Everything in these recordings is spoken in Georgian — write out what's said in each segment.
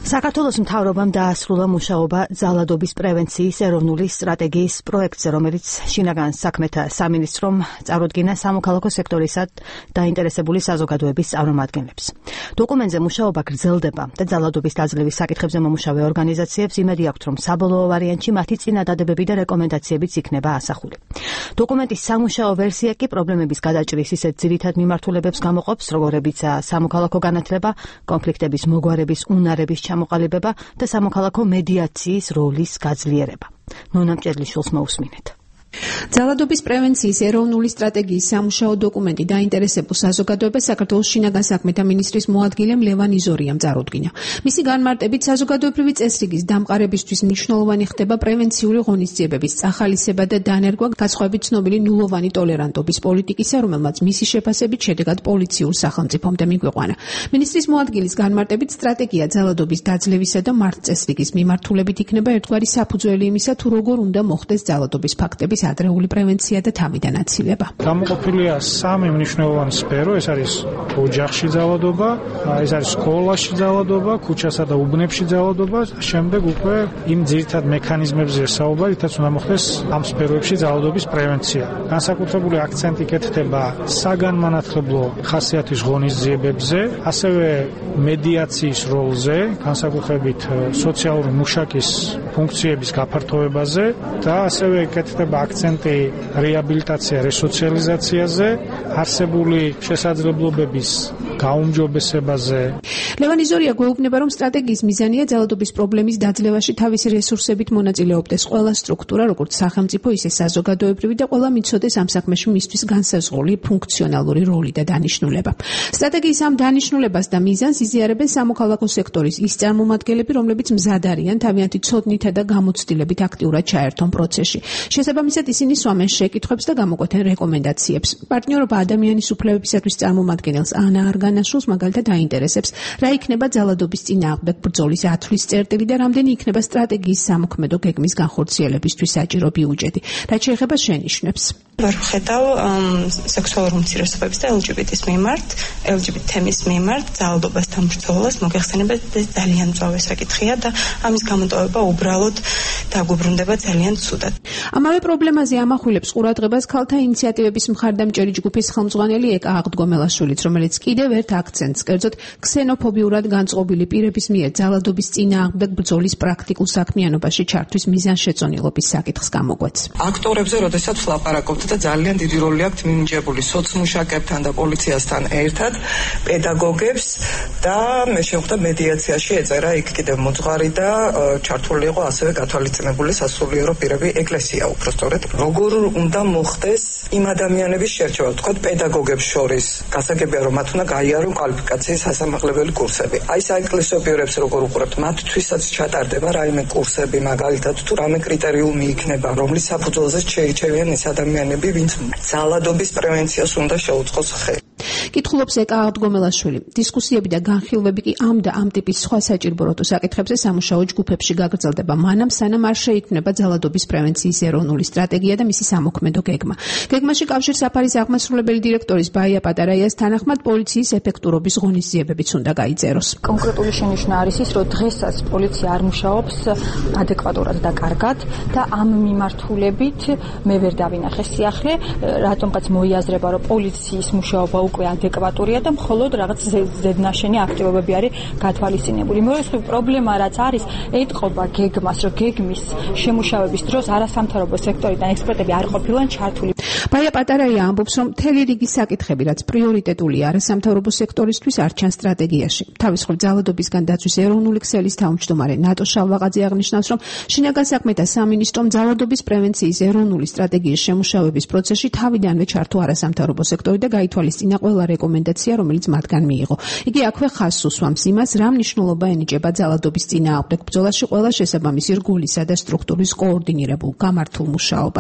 საქართველოს მთავრობამ დაასრულა მუშაობა ძალადობის პრევენციის ეროვნული სტრატეგიის პროექტზე, რომელიც შინაგან საქმეთა სამინისტრომ წარუდგინა სამოქალაქო სექტორისა დაინტერესებული საზოგადოების წარმომადგენლებს. დოკუმენტზე მუშაობა გრძელდება და ძალადობის დაძლევის საკითხებზე მომუშავე ორგანიზაციებს იმედი აქვთ, რომ საბოლოო ვარიანტში მათი წინადადებები და რეკომენდაციებიც იქნება ასახული. დოკუმენტის სამუშაო ვერსია კი პრობლემების გადაჭრის ისეთ ძირითად მიმართულებებს გამოყოფს, როგორებიცაა სამოქალაქო განათლება, კონფლიქტების მოგვარების უნარების ჩამოყალიბება და სამოქალაქო მედიაციის როლის გაძლიერება. ნონა მჭედლიშვილს მოусმინეთ. ძალადობის პრევენციის ეროვნული სტრატეგიის სამუშაო დოკუმენტი დაინტერესებულ საზოგადოებას საქართველოს შინაგან საქმეთა მინისტრის მოადგილემ ლევან იზორიამ წარუდგინა. მისი განმარტებით საზოგადოებრივი წესრიგის დამყარებისთვის მნიშვნელოვანი ხდება პრევენციული ღონისძიებების წახალისება და დანერგვა განსხვავებით ცნობილი ნულოვანი ტოლერანტობის პოლიტიკისა, რომელმაც მისი შეფასებით შედეგად პოლიციურ სახელმწიფომდე მიგვიყვანა. მინისტრის მოადგილის განმარტებით სტრატეგია ძალადობის დაძლევისა და მართლწესრიგის მიმართულებით იქნება ერთგვარი საფუძველი იმისა, თუ როგორ უნდა მოხდეს ძალადობის ფაქტების ადრეული პრევენცია და თავიდან აცილება. გამოყოფილია სამი მნიშვნელოვანი სფერო, ეს არის ოჯახში ძალადობა, ეს არის სკოლაში ძალადობა, ქუჩასა და უბნებში ძალადობა, შემდეგ უკვე იმ ძირითად მექანიზმებზე საუბარი, რითაც უნდა მოხდეს ამ სფეროებში ძალადობის პრევენცია. განსაკუთრებული აქცენტი კეთდება საგანმანათლებლო ხასიათის ღონისძიებებზე, ასევე მედიაციის როლზე, განსაკუთრებით სოციალური მუშაკის ფუნქციების გაფართოებაზე და ასევე კეთდება აქცენტი რეაბილიტაცია, რესოციალიზაციაზე, არსებული შესაძლებლობების გაუმჯობესებაზე. ლევან იზორია გვეუბნება, რომ სტრატეგიის მიზანია ძალადობის პრობლემის დაძლევაში თავისი რესურსებით მონაწილეობდეს ყველა სტრუქტურა, როგორც სახელმწიფო, ისე საზოგადოებრივი და ყველა მიცოდეს ამ საქმეში მისთვის განსაზღვრული ფუნქციონალური როლი და დანიშნულება. სტრატეგიის ამ დანიშნულებას და მიზანს იზიარებენ სამოქალაქო სექტორის ის წარმომადგენლები, რომლებიც მზად არიან თავიანთი ცოდნითა და გამოცდილებით აქტიურად ჩაერთონ პროცესში. შესაბამისად ისინი სვამენ შეკითხვებს და გამოკვეთენ რეკომენდაციებს. პარტნიორობა ადამიანის უფლებებისათვის წარმომადგენელს ანა არგანაშვილს მაგალითად დაინტერესებს, რა იქნება ძალადობის წინააღმდეგ ბრძოლის ათვლის წერტილი და რამდენი იქნება სტრატეგიის სამოქმედო გეგმის განხორციელებისთვის საჭირო ბიუჯეტი. რაც შეეხება შენიშვნებს. ვარ ხედავ სექსუალურ უმცირესობების და LGBT-ის მიმართ, LGBT თემის მიმართ ძალადობასთან ბრძოლას მოგეხსენებათ, ეს ძალიან მწვავე საკითხია და ამის გამოტოვება უბრალოდ დაგვიბრუნდება ძალიან ცუდად. ამავე პრობლემაზე ამახვილებს ყურადღებას ქალთა ინიციატივების მხარდამჭერი ჯგუფის ხელმძღვანელი ეკა აღდგომელაშვილიც, რომელიც კიდევ ერთ აქცენტს კერძოდ ქსენოფობიურად განწყობილი პირების მიერ ძალადობის წინააღმდეგ ბრძოლის პრაქტიკულ საქმიანობაში ჩართვის მიზანშეწონილობის საკითხს გამოკვეთს. აქტორებზე როდესაც ვლაპარაკობთ და ძალიან დიდი როლი აქვს მინიჭებული სოცმუშაკებთან და პოლიციასთან ერთად, პედაგოგებს და მე შევხვდა მედიაციაში ეწერა იქ კიდევ მოძღვარი და ჩართული იყო ასევე გათვალისწინებული სასულიერო პირები, ეკლესია უბრალოდ. როგორ უნდა მოხდეს იმ ადამიანების შერჩევა, თქვათ პედაგოგებს შორის. გასაგებია რომ მათ უნდა გაიარონ კვალიფიკაციის სასამართლებელი კურსები. აი საეკლესიო პირებს როგორ უყურებთ, მათთვისაც ჩატარდება რაიმე კურსები, მაგალითად თუ რამე კრიტერიუმი იქნება, რომლის საფუძველზე შეირჩევიან ეს ადამიანები, ვინც ძალადობის პრევენციას უნდა შეუწყოს ხელი. კითხულობს ეკა აღდგომელაშვილი. დისკუსიები და განხილვები კი ამ და ამ ტიპის სხვა საჭიროებო საკითხებზე სამუშაო ჯგუფებში გაგრძელდება, მანამ სანამ არ შეიქმნება ძალადობის პრევენციის ეროვნული სტრატეგია და მისი სამოქმედო გეგმა. გეგმაში კავშირსაფარის აღმასრულებელი დირექტორის ბაია პატარაიას თანახმად პოლიციის ეფექტურობის ღონისძიებებიც უნდა გაიწეროს. კონკრეტული შენიშვნა არის ის, რომ დღესაც პოლიცია არ მუშაობს ადეკვატურად და კარგად და ამ მიმართულებით მე ვერ დავინახე სიახლე, რატომღაც მოიაზრება, რომ პოლიციის მუშაობა უკვე ადეკვატურია და მხოლოდ რაღაც ზედნაშენი აქტივობები არის გათვალისწინებული. მეორე პრობლემა რაც არის, ეთყობა გეგმას, რომ გეგმის შემუშავების დროს არასამთავრობო სექტორიდან ექსპერტები არ ყოფილან ჩართული. ბაია პატარაია ამბობს, რომ მთელი რიგი საკითხები, რაც პრიორიტეტულია არასამთავრობო სექტორისთვის, არ ჩანს სტრატეგიაში. თავის მხრივ ძალადობისგან დაცვის ეროვნული ქსელის თავმჯდომარე ნატო შალვაღაძე აღნიშნავს, რომ შინაგან საქმეთა სამინისტრომ ძალადობის პრევენციის ეროვნული სტრატეგიის შემუშავების პროცესში თავიდანვე ჩართო არასამთავრობო სექტორი და გაითვალისწინა ყველა რეკომენდაცია, რომელიც მათგან მიიღო. იგი აქვე ხაზს უსვამს იმას, რა მნიშვნელობა ენიჭება ძალადობის წინააღმდეგ ბრძოლაში ყველა შესაბამისი რგოლისა და სტრუქტურის კოორდინირებულ გამართულ მუშაობას.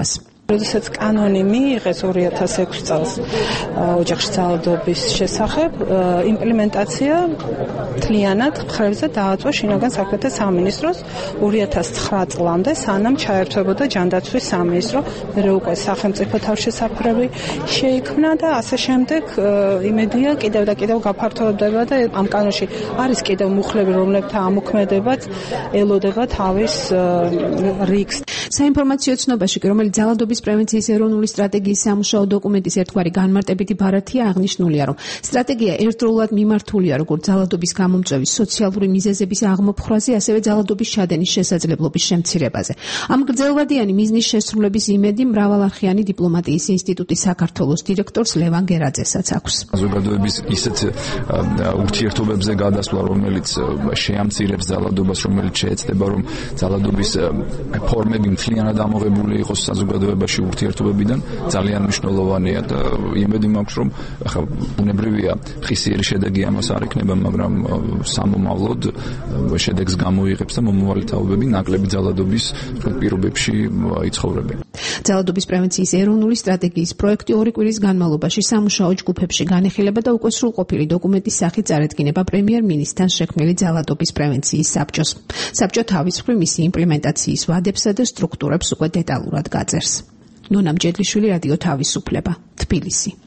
როდესაც კანონი მიიღეს 2006 წელს ოჯახში ძალადობის შესახებ, იმპლემენტაცია მთლიანად მხრებზე დააწვა შინაგან საქმეთა სამინისტროს 2009 წლამდე, სანამ ჩაერთვებოდა ჯანდაცვის სამინისტრო, მერე უკვე სახელმწიფო თავშესაფრები შეიქმნა და ასე შემდეგ. იმედია კიდევ და კიდევ გაფართოვდება და ამ კანონში არის კიდევ მუხლები, რომლებთა ამოქმედებაც ელოდება თავის რიგს. საინფორმაციო ცნობაში, რომელიც ძალადობის პრევენციის ეროვნული სტრატეგიის სამუშაო დოკუმენტის ერთგვარი განმარტებითი ბარათია, აღნიშნულია, რომ სტრატეგია ერთდროულად მიმართულია როგორც ძალადობის გამომწვევის სოციალური მიზეზების აღმოფხვრაზე, ასევე ძალადობის ჩადენის შესაძლებლობის შემცირებაზე. ამ გრძელვადიანი მიზნის შესრულების იმედი მრავალარხიანი დიპლომატიის ინსტიტუტის საქართველოს დირექტორს ლევან გერაძესაც აქვს. საზოგადოების ისეთ ურთიერთობებზე გადასვლა, რომელიც შეამცირებს ძალადობას, რომელიც შეეცდება, რომ ძალადობის ფორმები მთლიანად ამოღებული იყოს საზოგადოებაში ურთიერთობებიდან, ძალიან მნიშვნელოვანია და იმედი მაქვს, რომ ახლა ბუნებრივია ხისიერი შედეგი ამას არ იქნება, მაგრამ სამომავლოდ შედეგს გამოიღებს და მომავალი თაობები ნაკლები ძალადობის პირობებში იცხოვრებენ. ძალადობის პრევენციის ეროვნული სტრატეგიის პროექტი 2 კვირის განმავლობაში სამუშაო ჯგუფებში განიხილება და უკვე სრულყოფილი დოკუმენტის სახით წარედგინება პრემიერ-მინისტრთან შექმნილი ძალადობის პრევენციის საბჭოს. საბჭო თავისუფლ მისი იმპლემენტაციის ვადებსა და სტრუქტურებს უკვე დეტალურად გაწერს. ნონა მჭედლიშვილი, რადიო თავისუფლება, თბილისი.